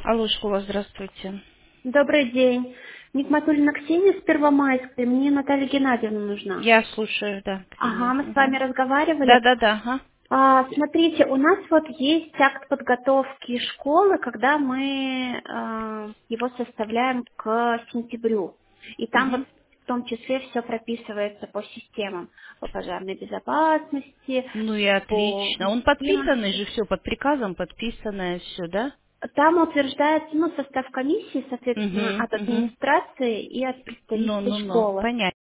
Алло, школа, здравствуйте. Добрый день. Нигматульна Ксения с Первомайской. Мне Наталья Геннадьевна нужна. Я слушаю, да, Ага, Ксения. мы с Мгм. вами разговаривали. Да, ага. Смотрите, у нас вот есть акт подготовки школы, когда мы его составляем к сентябрю. И там вот Мгм. в том числе все прописывается по системам, по пожарной безопасности, Ну и по отлично. Он подписанный интимности. же, все под приказом подписанное все, да? Там утверждается, состав комиссии, соответственно, Угу, от угу. администрации и от представителей Ну, школы. понятно.